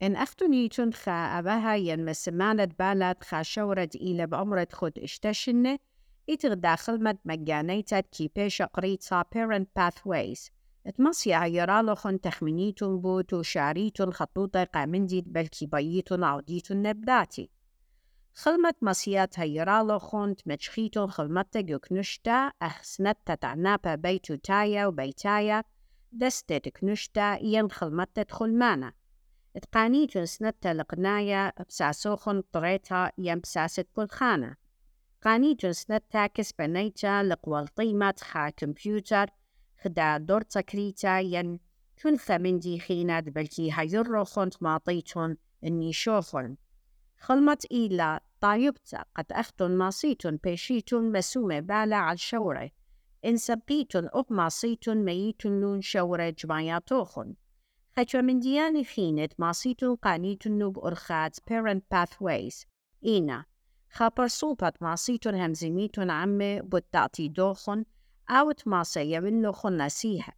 إن أختنيتون خا أباها ين مسمانة بالات خا شورد إلى بأمرت خود اشتشنة إتغ داخل مد مجانيتات كي بيش قريتا parent pathways اتمصيا يرالوخن تخمينيتون بوتو شعريتون خطوطة قامنديت بلكي بييتون عوديتون نبداتي خلمت مصيات هيرالوخن تمشخيتون خلمتا جوكنشتا أحسنتا تعنابا بيتو تايا وبيتايا دستت كنشتا ين خلمتا تخلمانا اتقانيتون سنتا لقنايا بساسوخن طريتا ين بساسة بلخانة قانيتون سنتا كسبانيتا لقوالطيمات خا كمبيوتر خدا دورتا كريتا ين كنثا من دي خينات بلكي هيروخن ماطيتون اني شوخن خلمت إيلا طايبتا قد أختن ماصيتون بيشيتون مسومة بالا على الشورة إن سبقيتون أب ماصيتون ميتون لون شورة جماياتوخن خجو من دياني خينت ماصيتون قانيتون نوب أرخات parent pathways إينا خابر صوبت ماصيتون همزميتون عمي بتعطي دوخن أوت ماصية من لوخن نسيها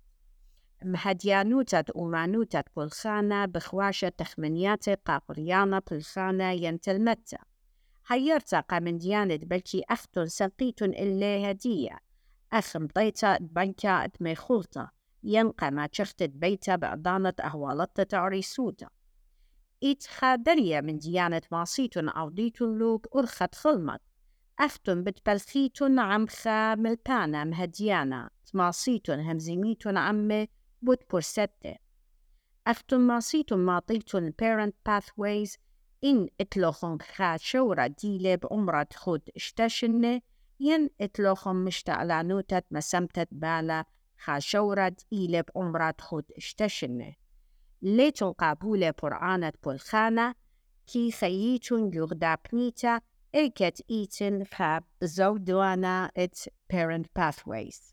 مهديانوتت ومانوتت بالخانة بخواشة تخمنيات قاقريانا بالخانة ينتلمتا حيرتا قامن ديانت بلكي أختن سقيتن إلي هدية أخم طيتا بنكا اتميخولتا ينقى ما شختت بيتا بأضانة أهوالتا تعريسوتا إيت خادرية من ديانة ماصيتن عوديتن لوب أرخت خلمت أختن بتبلخيتن عم ملبانا مهديانا ماصيتن همزيميتن عمي بود برسته أختن ماصيتن ماطيتن parent pathways إن اتلوخن خا شورة ديلة بأمرة خود اشتشنة ين اتلوخن مشتعلانوتت مسمتت بالا خا شورة ديلة بأمرة خود اشتشنة ليتن قابولة برعانة بالخانة كي خييتن يغدابنيتا إيكت إيتن خا زودوانا ات parent pathways